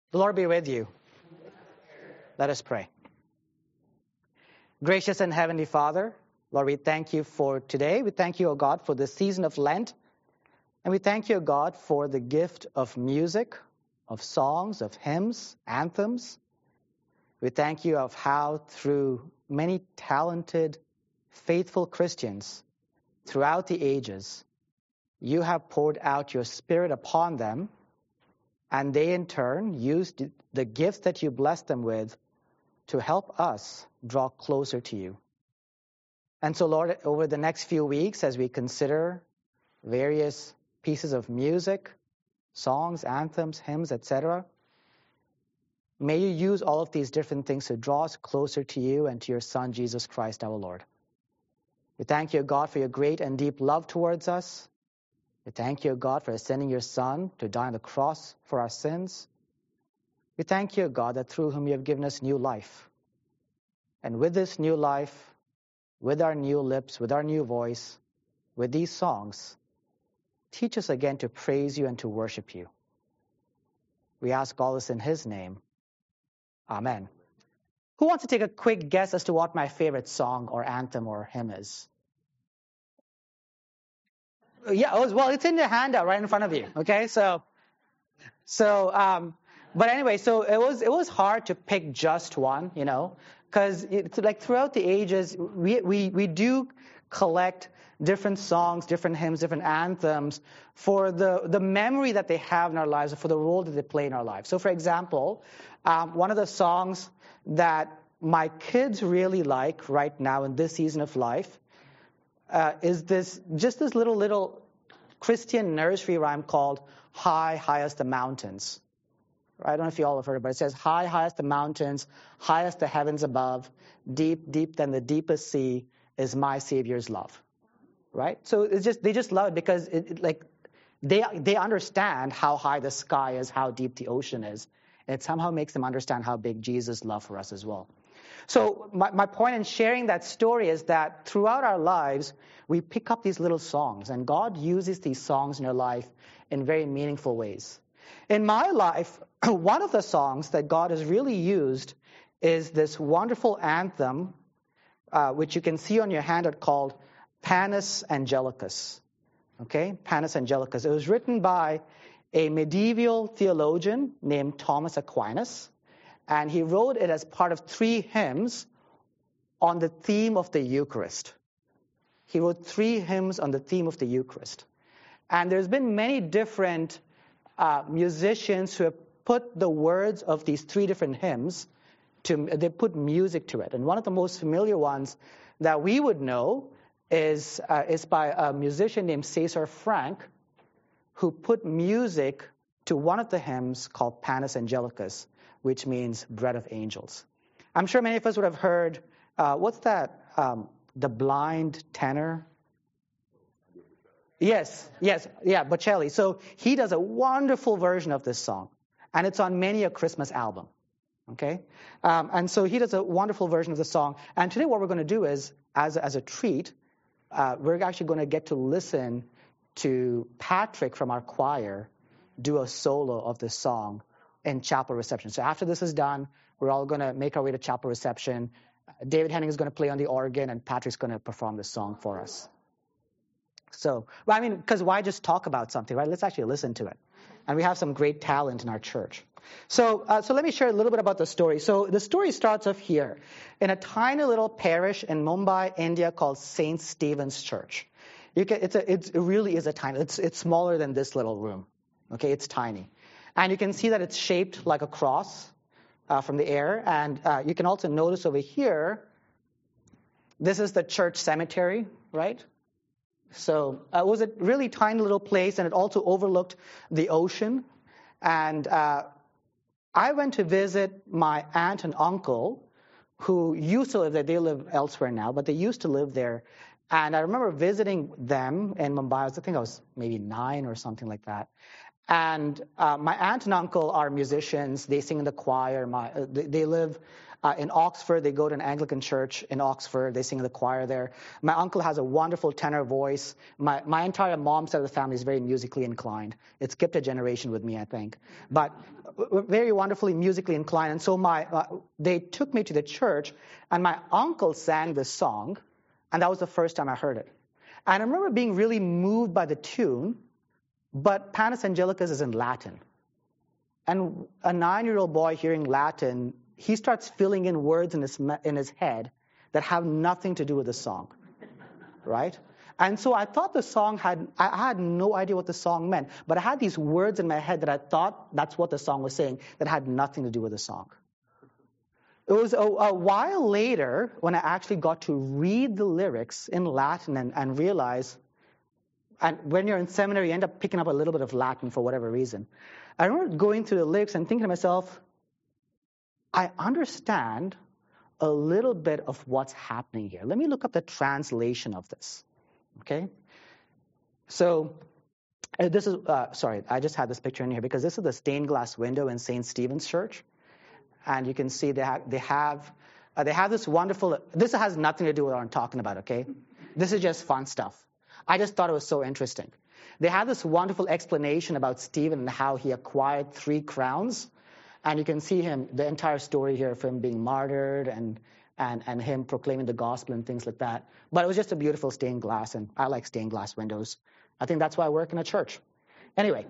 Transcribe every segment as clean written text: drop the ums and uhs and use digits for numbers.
The Lord be with you. Let us pray. Gracious and Heavenly Father, Lord, we thank you for today. We thank you, O God, for the season of Lent. And we thank you, O God, for the gift of music, of songs, of hymns, anthems. We thank you of how through many talented, faithful Christians throughout the ages, you have poured out your Spirit upon them, and they in turn used the gifts that you blessed them with to help us draw closer to you. And so, Lord, over the next few weeks, as we consider various pieces of music, songs, anthems, hymns, etc., may you use all of these different things to draw us closer to you and to your Son, Jesus Christ, our Lord. We thank you, God, for your great and deep love towards us. We thank you, God, for sending your Son to die on the cross for our sins. We thank you, God, that through whom you have given us new life. And with this new life, with our new lips, with our new voice, with these songs, teach us again to praise you and to worship you. We ask all this in his name. Amen. Who wants to take a quick guess as to what my favorite song or anthem or hymn is? Yeah, well, it's in the handout right in front of you. Okay, but anyway, so it was hard to pick just one, because it's like throughout the ages, we do collect different songs, different hymns, different anthems for the memory that they have in our lives, or for the role that they play in our lives. So, for example, one of the songs that my kids really like right now in this season of life is this little Christian nursery rhyme called "High, Highest the Mountains." I don't know if you all have heard it, but it says, "High, highest the mountains, highest the heavens above, deep, deep than the deepest sea is my Savior's love." Right? So they just love it because they understand how high the sky is, how deep the ocean is. And it somehow makes them understand how big Jesus' love for us as well. So my point in sharing that story is that throughout our lives, we pick up these little songs, and God uses these songs in your life in very meaningful ways. In my life, one of the songs that God has really used is this wonderful anthem, which you can see on your handout, called Panis Angelicus. Okay, Panis Angelicus. It was written by a medieval theologian named Thomas Aquinas, and he wrote it as part of 3 hymns on the theme of the Eucharist. He wrote 3 hymns on the theme of the Eucharist. And there's been many different musicians who have put the words of these 3 different hymns, they put music to it. And one of the most familiar ones that we would know is by a musician named César Franck, who put music to one of the hymns called Panis Angelicus, which means bread of angels. I'm sure many of us would have heard, what's that, the blind tenor? Yes, Bocelli. So he does a wonderful version of this song, and it's on many a Christmas album. Okay? And so he does a wonderful version of the song. And today what we're going to do is, as a treat, we're actually going to get to listen to Patrick from our choir do a solo of this song in chapel reception. So after this is done, we're all going to make our way to chapel reception. David Henning is going to play on the organ, and Patrick's going to perform this song for us. So, because why just talk about something, right? Let's actually listen to it. And we have some great talent in our church. So let me share a little bit about the story. So the story starts off here in a tiny little parish in Mumbai, India, called St. Stephen's Church. It really is a tiny. It's smaller than this little room. Okay, it's tiny, and you can see that it's shaped like a cross from the air. And you can also notice over here, this is the church cemetery, right? So it was a really tiny little place, and it also overlooked the ocean. And I went to visit my aunt and uncle, who used to live there. They live elsewhere now, but they used to live there. And I remember visiting them in Mumbai. I think I was maybe 9 or something like that. And my aunt and uncle are musicians. They sing in the choir. They live in Oxford. They go to an Anglican church in Oxford. They sing in the choir there. My uncle has a wonderful tenor voice. My entire mom's side of the family is very musically inclined. It skipped a generation with me, I think. But very wonderfully musically inclined. And so they took me to the church, and my uncle sang this song, and that was the first time I heard it. And I remember being really moved by the tune, but Panis Angelicus is in Latin. And a 9-year-old boy hearing Latin, he starts filling in words in his head that have nothing to do with the song, right? And so I thought I had no idea what the song meant, but I had these words in my head that I thought that's what the song was saying that had nothing to do with the song. It was a while later when I actually got to read the lyrics in Latin and realize, and when you're in seminary, you end up picking up a little bit of Latin for whatever reason. I remember going through the lyrics and thinking to myself, I understand a little bit of what's happening here. Let me look up the translation of this. Okay? So this is, sorry, I just had this picture in here because this is the stained glass window in St. Stephen's Church. And you can see they have this wonderful, this has nothing to do with what I'm talking about, okay? This is just fun stuff. I just thought it was so interesting. They have this wonderful explanation about Stephen and how he acquired 3 crowns. And you can see the entire story here of him being martyred and him proclaiming the gospel and things like that. But it was just a beautiful stained glass, and I like stained glass windows. I think that's why I work in a church. But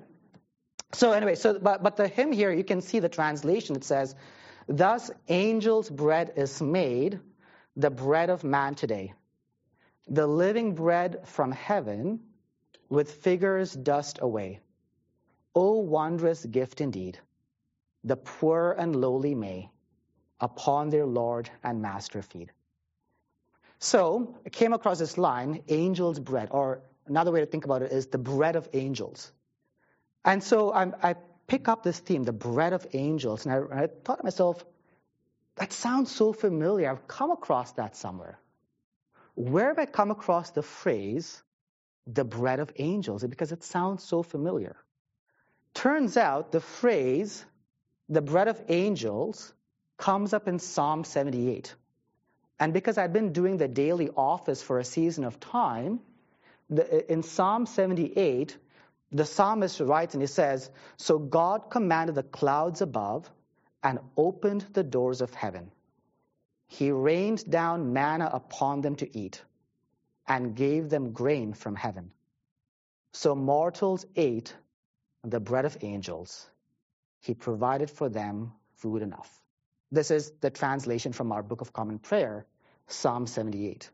the hymn here, you can see the translation. It says, "Thus angels' bread is made, the bread of man today. The living bread from heaven, with figures dust away. O wondrous gift indeed, the poor and lowly may upon their Lord and Master feed." So I came across this line, angel's bread, or another way to think about it is the bread of angels. And so I pick up this theme, the bread of angels, and I thought to myself, that sounds so familiar. I've come across that somewhere. Where have I come across the phrase, the bread of angels? Because it sounds so familiar. Turns out the phrase, the bread of angels, comes up in Psalm 78. And because I've been doing the daily office for a season of time, in Psalm 78, the psalmist writes and he says, "So God commanded the clouds above and opened the doors of heaven. He rained down manna upon them to eat and gave them grain from heaven. So mortals ate the bread of angels. He provided for them food enough." This is the translation from our Book of Common Prayer, Psalm 78.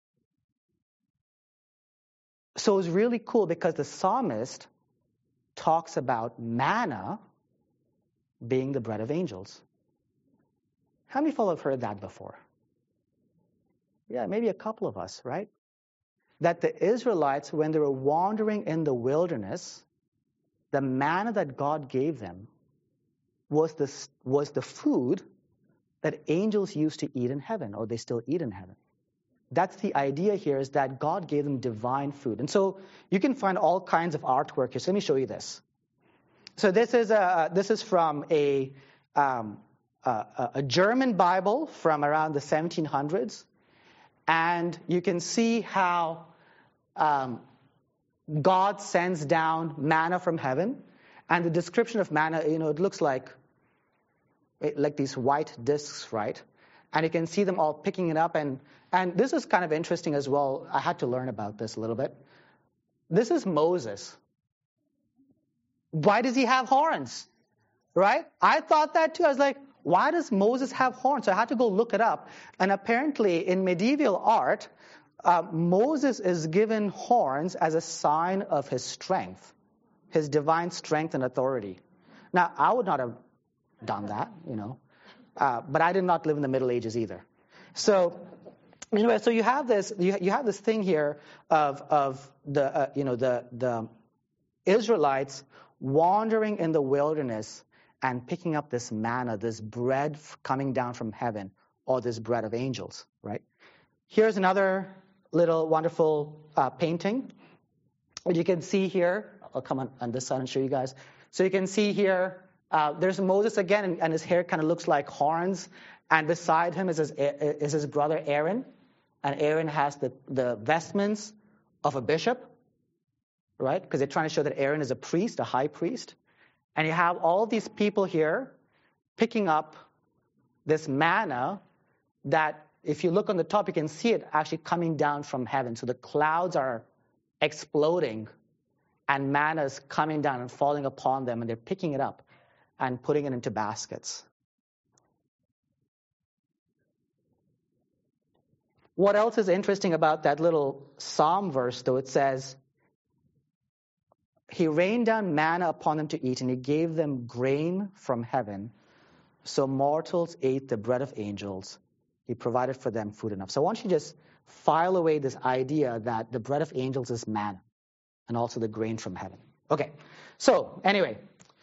So it's really cool because the psalmist talks about manna being the bread of angels. How many people have heard that before? Yeah, maybe a couple of us, right? That the Israelites, when they were wandering in the wilderness, the manna that God gave them was the food that angels used to eat in heaven, or they still eat in heaven. That's the idea here, is that God gave them divine food. And so you can find all kinds of artwork here. So let me show you this. So this is from a German Bible from around the 1700s. And you can see how God sends down manna from heaven. And the description of manna, it looks like these white discs, right? And you can see them all picking it up. And this is kind of interesting as well. I had to learn about this a little bit. This is Moses. Why does he have horns? Right? I thought that too. I was like, why does Moses have horns? So I had to go look it up. And apparently in medieval art, Moses is given horns as a sign of his strength, his divine strength and authority. Now, I would not have done that, but I did not live in the Middle Ages either. So anyway, so you have this thing here of the Israelites wandering in the wilderness and picking up this manna, this bread coming down from heaven, or this bread of angels, right? Here's another little wonderful painting. You can see here I'll come on this side and show you guys. So you can see here, there's Moses again, and his hair kind of looks like horns. And beside him is his brother Aaron. And Aaron has the vestments of a bishop, right? Because they're trying to show that Aaron is a priest, a high priest. And you have all these people here picking up this manna that, if you look on the top, you can see it actually coming down from heaven. So the clouds are exploding, and manna is coming down and falling upon them, and they're picking it up and putting it into baskets. What else is interesting about that little psalm verse, though? It says, he rained down manna upon them to eat, and he gave them grain from heaven. So mortals ate the bread of angels. He provided for them food enough. So I want you to just file away this idea that the bread of angels is manna, and also the grain from heaven. Okay, so anyway,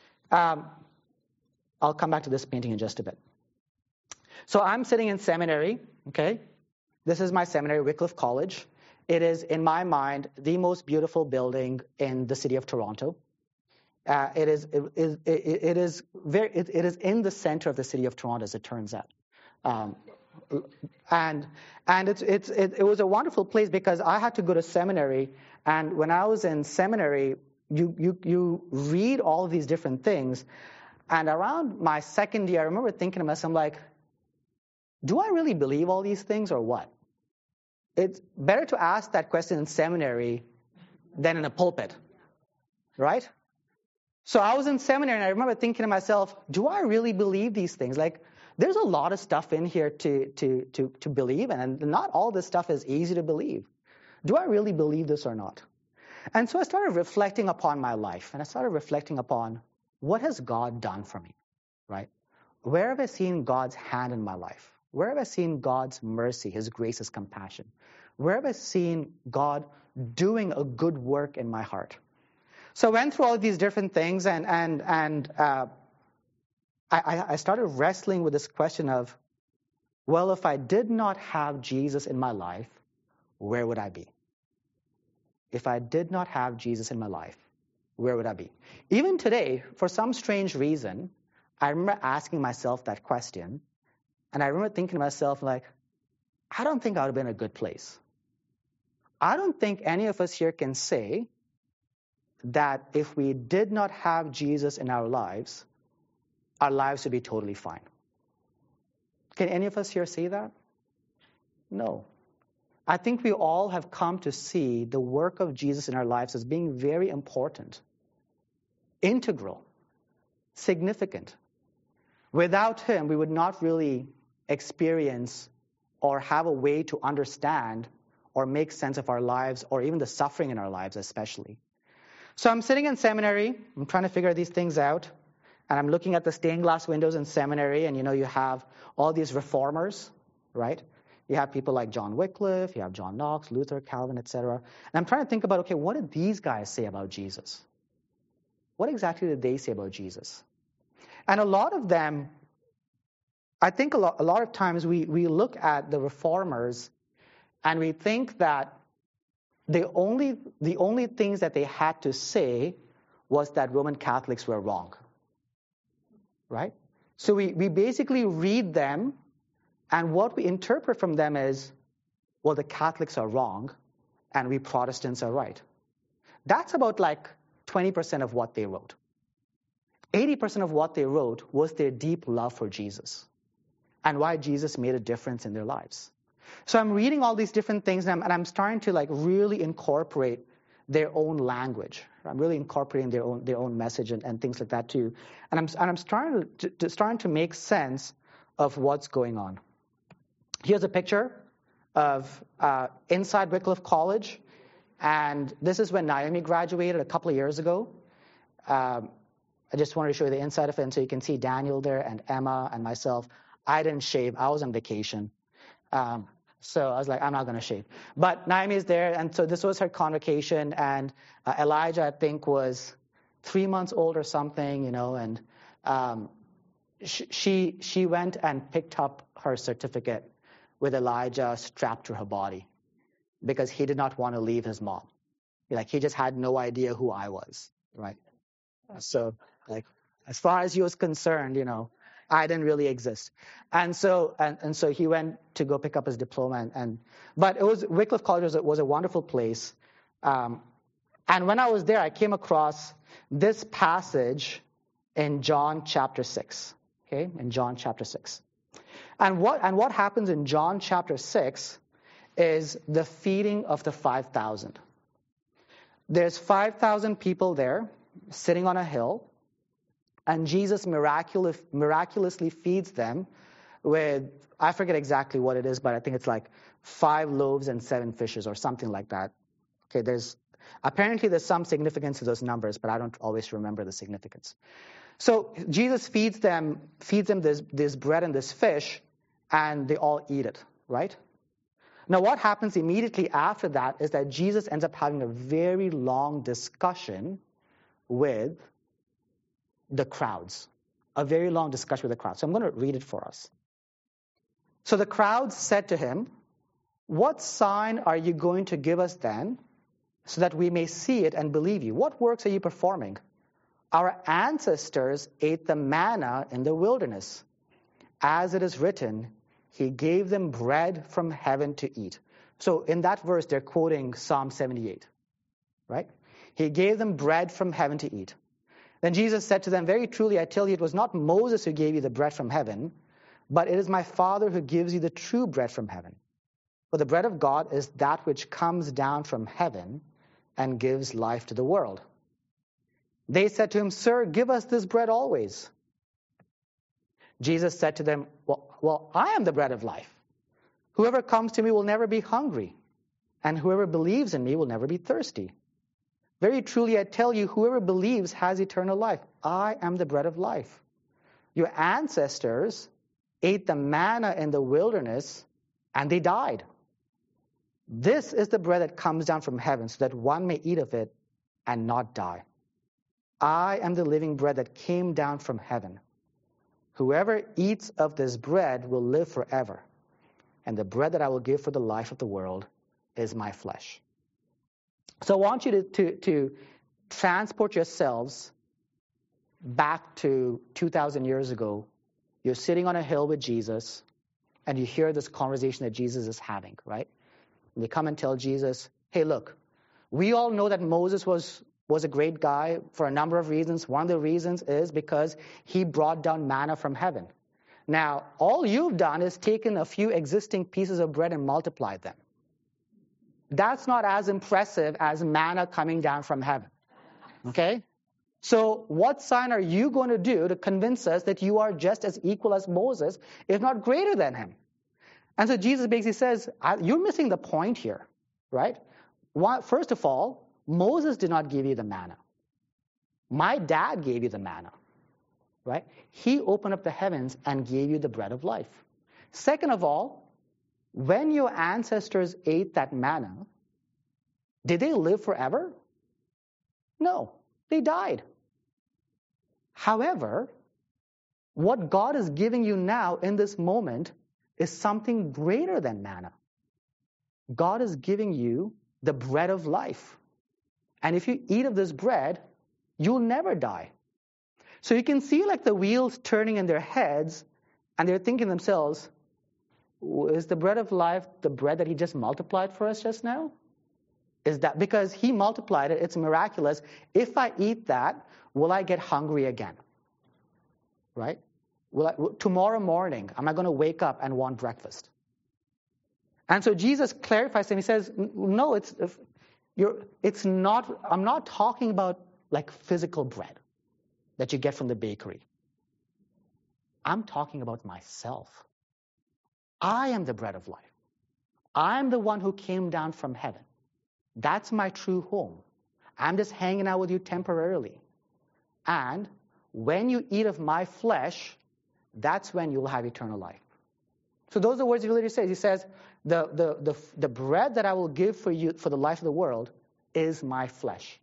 I'll come back to this painting in just a bit. So I'm sitting in seminary, okay? This is my seminary, Wycliffe College. It is, in my mind, the most beautiful building in the city of Toronto. It is in the center of the city of Toronto, as it turns out. And it was a wonderful place because I had to go to seminary, and when I was in seminary, you read all of these different things, and around my second year, I remember thinking to myself, I'm like, do I really believe all these things or what? It's better to ask that question in seminary than in a pulpit, right? So I was in seminary, and I remember thinking to myself, do I really believe these things? Like, there's a lot of stuff in here to believe, and not all this stuff is easy to believe. Do I really believe this or not? And so I started reflecting upon my life, and I started reflecting upon, what has God done for me, right? Where have I seen God's hand in my life? Where have I seen God's mercy, his grace, his compassion? Where have I seen God doing a good work in my heart? So I went through all of these different things, and I started wrestling with this question of, well, if I did not have Jesus in my life, where would I be? If I did not have Jesus in my life, where would I be? Even today, for some strange reason, I remember asking myself that question, and I remember thinking to myself, like, I don't think I would have been in a good place. I don't think any of us here can say that if we did not have Jesus in our lives would be totally fine. Can any of us here say that? No. I think we all have come to see the work of Jesus in our lives as being very important, integral, significant. Without him, we would not really experience or have a way to understand or make sense of our lives, or even the suffering in our lives especially. So I'm sitting in seminary, I'm trying to figure these things out, and I'm looking at the stained glass windows in seminary, and you have all these reformers, right? You have people like John Wycliffe, you have John Knox, Luther, Calvin, etc. And I'm trying to think about, okay, what did these guys say about Jesus? What exactly did they say about Jesus? And a lot of them, I think a lot of times we look at the reformers and we think that the only things that they had to say was that Roman Catholics were wrong, right? So we basically read them, and what we interpret from them is, well, the Catholics are wrong, and we Protestants are right. That's about like 20% of what they wrote. 80% of what they wrote was their deep love for Jesus and why Jesus made a difference in their lives. So I'm reading all these different things, and I'm starting to like really incorporate their own language. I'm really incorporating their own message and things like that too. And I'm starting to make sense of what's going on. Here's a picture of inside Wycliffe College, and this is when Naomi graduated a couple of years ago. I just wanted to show you the inside of it, and so you can see Daniel there and Emma and myself. I didn't shave. I was on vacation. So I was like, I'm not going to shave. But Naomi is there, and so this was her convocation, and Elijah, I think, was 3 months old or something, and she went and picked up her certificate with Elijah strapped to her body because he did not want to leave his mom. Like, he just had no idea who I was. right? So, like, as far as he was concerned, I didn't really exist. And so he went to go pick up his diploma. But Wycliffe College was a wonderful place. And when I was there, I came across this passage in John chapter 6. Okay, in John chapter 6. And what happens in John chapter 6 is the feeding of the 5,000. There's 5,000 people there sitting on a hill, and Jesus miraculously feeds them with, I forget exactly what it is, but I think it's like 5 loaves and 7 fishes or something like that. Okay, there's some significance to those numbers, but I don't always remember the significance. So Jesus feeds them this bread and this fish, and they all eat it, right? Now, what happens immediately after that is that Jesus ends up having a very long discussion with the crowds. A very long discussion with the crowds. So I'm going to read it for us. So the crowds said to him, "What sign are you going to give us then, so that we may see it and believe you? What works are you performing? Our ancestors ate the manna in the wilderness. As it is written, he gave them bread from heaven to eat." So in that verse, they're quoting Psalm 78, right? He gave them bread from heaven to eat. Then Jesus said to them, "Very truly, I tell you, it was not Moses who gave you the bread from heaven, but it is my Father who gives you the true bread from heaven. For the bread of God is that which comes down from heaven and gives life to the world." They said to him, "Sir, give us this bread always." Jesus said to them, well, I am the bread of life. Whoever comes to me will never be hungry, and whoever believes in me will never be thirsty. Very truly, I tell you, whoever believes has eternal life. I am the bread of life. Your ancestors ate the manna in the wilderness, and they died. This is the bread that comes down from heaven, so that one may eat of it and not die. I am the living bread that came down from heaven. Whoever eats of this bread will live forever, and the bread that I will give for the life of the world is my flesh. So I want you to transport yourselves back to 2,000 years ago. You're sitting on a hill with Jesus, and you hear this conversation that Jesus is having, right? And they come and tell Jesus, "Hey, look, we all know that Moses was a great guy for a number of reasons. One of the reasons is because he brought down manna from heaven. Now, all you've done is taken a few existing pieces of bread and multiplied them. That's not as impressive as manna coming down from heaven. Okay? So what sign are you going to do to convince us that you are just as equal as Moses, if not greater than him?" And so Jesus basically says, you're missing the point here, right? First of all, Moses did not give you the manna. My dad gave you the manna, right? He opened up the heavens and gave you the bread of life. Second of all, when your ancestors ate that manna, did they live forever? No, they died. However, what God is giving you now in this moment is something greater than manna. God is giving you the bread of life. And if you eat of this bread, you'll never die. So you can see like the wheels turning in their heads, and they're thinking to themselves, is the bread of life the bread that he just multiplied for us just now? Is that because he multiplied it, it's miraculous. If I eat that, will I get hungry again? Right? Tomorrow morning, am I going to wake up and want breakfast? And so Jesus clarifies and he says, no, it's not, I'm not talking about like physical bread that you get from the bakery. I'm talking about myself. I am the bread of life. I'm the one who came down from heaven. That's my true home. I'm just hanging out with you temporarily. And when you eat of my flesh, that's when you'll have eternal life. So those are the words he literally says. He says, the bread that I will give for you for the life of the world is my flesh.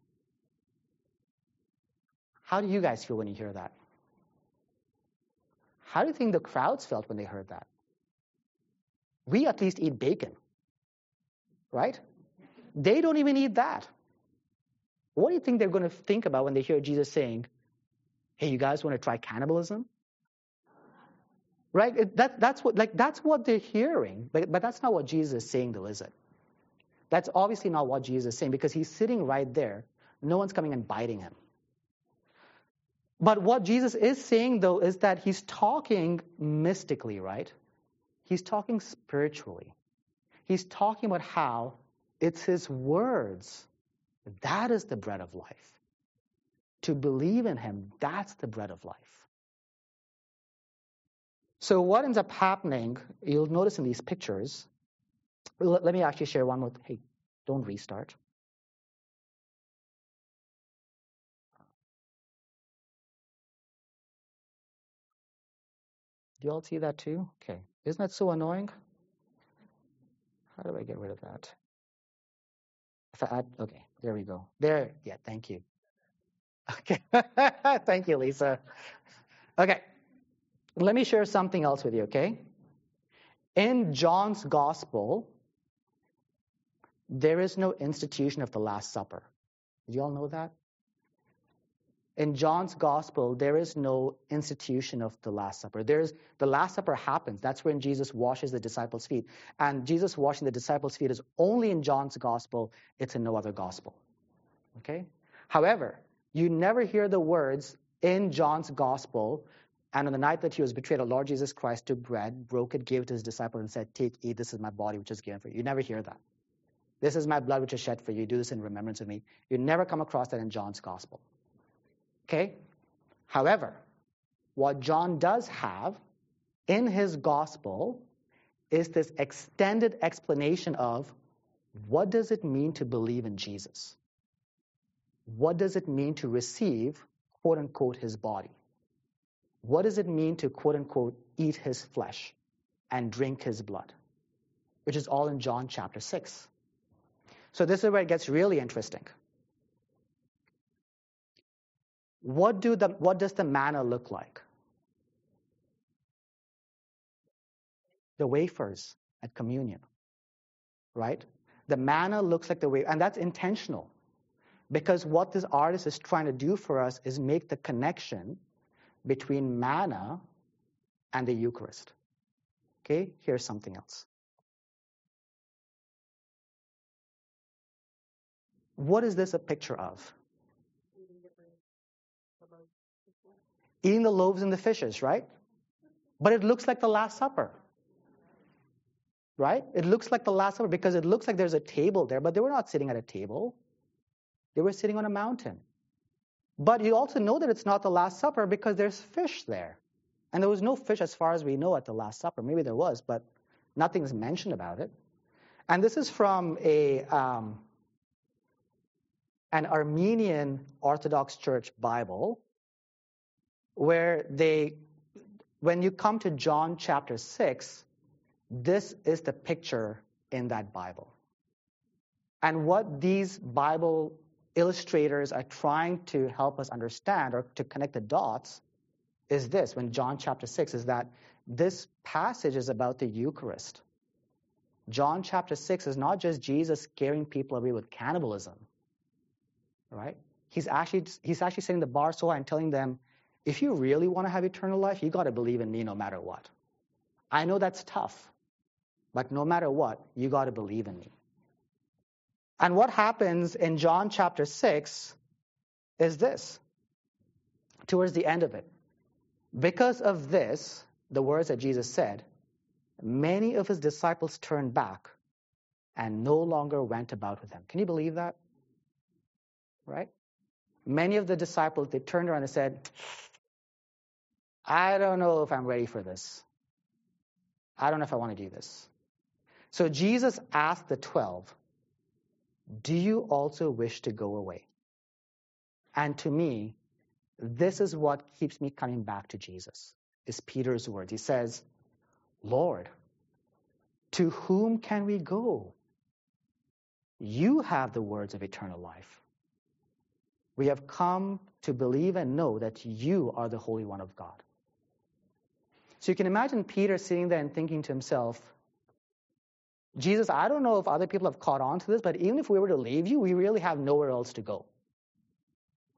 How do you guys feel when you hear that? How do you think the crowds felt when they heard that? We at least eat bacon, right? They don't even eat that. What do you think they're going to think about when they hear Jesus saying, hey, you guys want to try cannibalism? Right? That's what they're hearing. But that's not what Jesus is saying, though, is it? That's obviously not what Jesus is saying, because he's sitting right there. No one's coming and biting him. But what Jesus is saying, though, is that he's talking mystically, right? He's talking spiritually. He's talking about how it's his words. That is the bread of life. To believe in him, that's the bread of life. So what ends up happening, you'll notice in these pictures, let me actually share one more. Hey, don't restart. Do you all see that too? Okay. Isn't that so annoying? How do I get rid of that? If I add, okay, there we go. There, yeah, thank you. Okay. Thank you, Lisa. Okay. Let me share something else with you, okay? In John's gospel, there is no institution of the Last Supper. Did you all know that? In John's gospel, there is no institution of the Last Supper. The Last Supper happens. That's when Jesus washes the disciples' feet. And Jesus washing the disciples' feet is only in John's gospel. It's in no other gospel. Okay? However, you never hear the words in John's gospel, and on the night that he was betrayed, our Lord Jesus Christ took bread, broke it, gave it to his disciples, and said, take, eat, this is my body which is given for you. You never hear that. This is my blood which is shed for you. Do this in remembrance of me. You never come across that in John's gospel. Okay? However, what John does have in his gospel is this extended explanation of what does it mean to believe in Jesus? What does it mean to receive, quote unquote, his body? What does it mean to, quote unquote, eat his flesh and drink his blood? Which is all in John chapter 6. So this is where it gets really interesting. What does the manna look like? The wafers at communion, right? The manna looks like the wafer, and that's intentional, because what this artist is trying to do for us is make the connection between manna and the Eucharist. Okay, here's something else. What is this a picture of? Eating the loaves and the fishes, right? But it looks like the Last Supper, right? It looks like the Last Supper because it looks like there's a table there, but they were not sitting at a table. They were sitting on a mountain. But you also know that it's not the Last Supper because there's fish there. And there was no fish as far as we know at the Last Supper. Maybe there was, but nothing's mentioned about it. And this is from an Armenian Orthodox Church Bible, where when you come to John chapter 6, this is the picture in that Bible. And what these Bible illustrators are trying to help us understand or to connect the dots is this, when John chapter 6, is that this passage is about the Eucharist. John chapter 6 is not just Jesus scaring people away with cannibalism, right? He's actually setting the bar so high and telling them, if you really want to have eternal life, you got to believe in me no matter what. I know that's tough, but no matter what, you got to believe in me. And what happens in John chapter 6 is this, towards the end of it. Because of this, the words that Jesus said, many of his disciples turned back and no longer went about with him. Can you believe that? Right? Many of the disciples, they turned around and said, I don't know if I'm ready for this. I don't know if I want to do this. So Jesus asked the 12, do you also wish to go away? And to me, this is what keeps me coming back to Jesus, is Peter's words. He says, Lord, to whom can we go? You have the words of eternal life. We have come to believe and know that you are the Holy One of God. So you can imagine Peter sitting there and thinking to himself, Jesus, I don't know if other people have caught on to this, but even if we were to leave you, we really have nowhere else to go.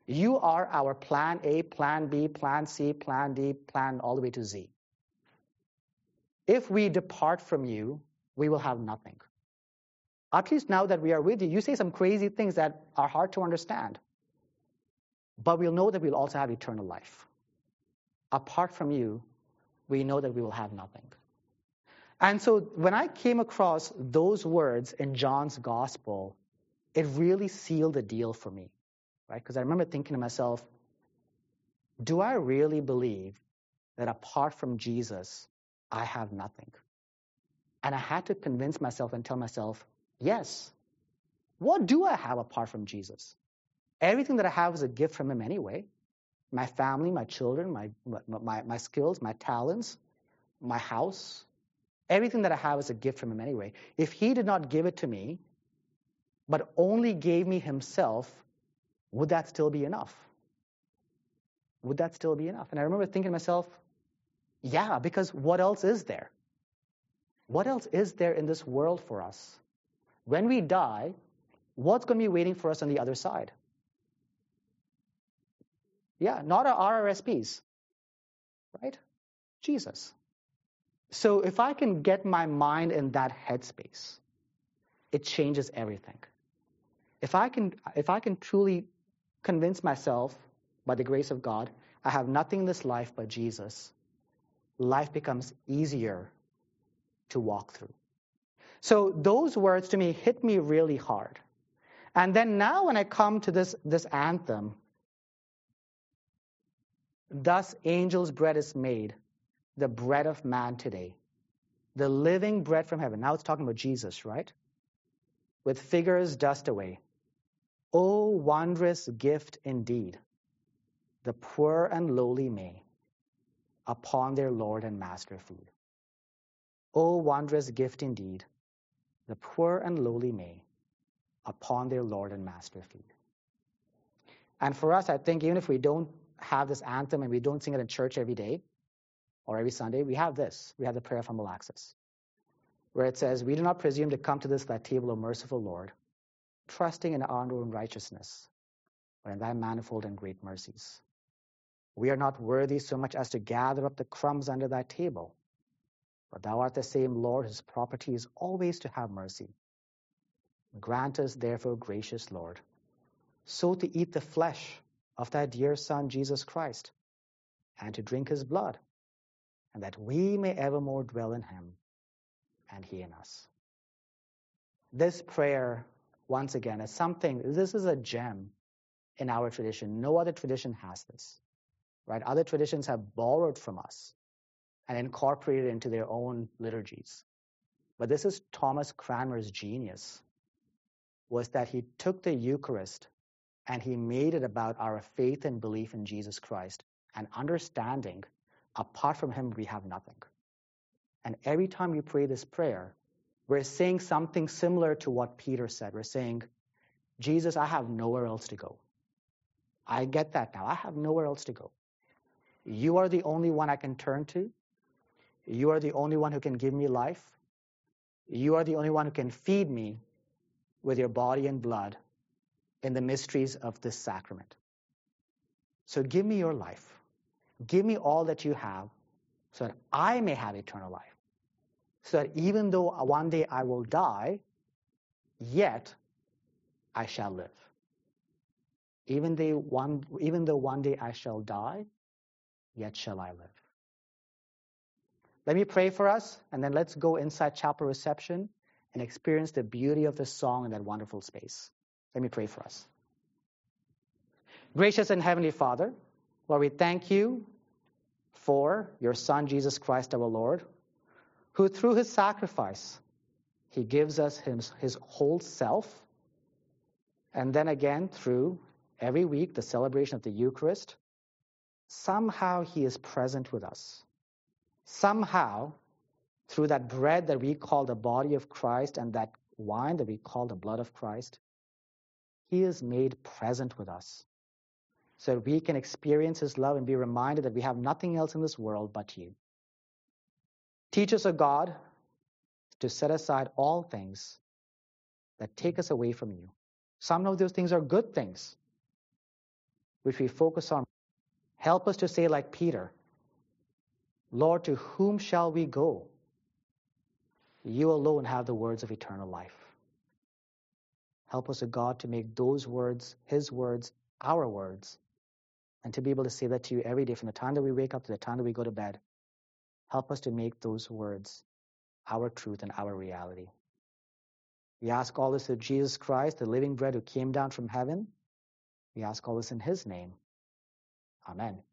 You are our plan A, plan B, plan C, plan D, plan all the way to Z. If we depart from you, we will have nothing. At least now that we are with you, you say some crazy things that are hard to understand. But we'll know that we'll also have eternal life. Apart from you, we know that we will have nothing. And so when I came across those words in John's gospel, it really sealed the deal for me, right? Because I remember thinking to myself, do I really believe that apart from Jesus, I have nothing? And I had to convince myself and tell myself, yes. What do I have apart from Jesus? Everything that I have is a gift from him anyway. My family, my children, my skills, my talents, my house. Everything that I have is a gift from him anyway. If he did not give it to me, but only gave me himself, would that still be enough? Would that still be enough? And I remember thinking to myself, yeah, because what else is there? What else is there in this world for us? When we die, what's going to be waiting for us on the other side? Yeah, not our RRSPs, right? Jesus. So if I can get my mind in that headspace, it changes everything. If I can truly convince myself, by the grace of God, I have nothing in this life but Jesus, life becomes easier to walk through. So those words to me hit me really hard. And then now when I come to this anthem, thus angels' bread is made, the bread of man today, the living bread from heaven. Now it's talking about Jesus, right? With figures dust away. Oh, wondrous gift indeed, the poor and lowly may upon their Lord and Master feed. Oh, wondrous gift indeed, the poor and lowly may upon their Lord and Master feed. And for us, I think even if we don't have this anthem and we don't sing it in church every day or every Sunday, we have this. We have the prayer of humble access, where it says, we do not presume to come to this thy table, O merciful Lord, trusting in our own righteousness, but in thy manifold and great mercies. We are not worthy so much as to gather up the crumbs under thy table, but thou art the same Lord whose property is always to have mercy. Grant us, therefore, gracious Lord, so to eat the flesh of thy dear Son, Jesus Christ, and to drink his blood, and that we may evermore dwell in him, and he in us. This prayer, once again, is this is a gem in our tradition. No other tradition has this, right? Other traditions have borrowed from us and incorporated into their own liturgies. But this is Thomas Cranmer's genius, was that he took the Eucharist and he made it about our faith and belief in Jesus Christ and understanding apart from him we have nothing. And every time you pray this prayer, we're saying something similar to what Peter said. We're saying, Jesus, I have nowhere else to go. I get that now. I have nowhere else to go. You are the only one I can turn to. You are the only one who can give me life. You are the only one who can feed me with your body and blood in the mysteries of this sacrament. So give me your life. Give me all that you have so that I may have eternal life. So that even though one day I will die, yet I shall live. Even though one day I shall die, yet shall I live. Let me pray for us, and then let's go inside chapel reception and experience the beauty of the song in that wonderful space. Let me pray for us. Gracious and Heavenly Father, Lord, we thank you for your Son, Jesus Christ, our Lord, who through his sacrifice, he gives us his whole self. And then again, through every week, the celebration of the Eucharist, somehow he is present with us. Somehow, through that bread that we call the body of Christ and that wine that we call the blood of Christ, he is made present with us so that we can experience his love and be reminded that we have nothing else in this world but you. Teach us, O God, to set aside all things that take us away from you. Some of those things are good things. which we focus on. Help us to say like Peter, Lord, to whom shall we go? You alone have the words of eternal life. Help us, O God, to make those words, his words, our words, and to be able to say that to you every day from the time that we wake up to the time that we go to bed. Help us to make those words our truth and our reality. We ask all this through Jesus Christ, the living bread who came down from heaven. We ask all this in his name. Amen.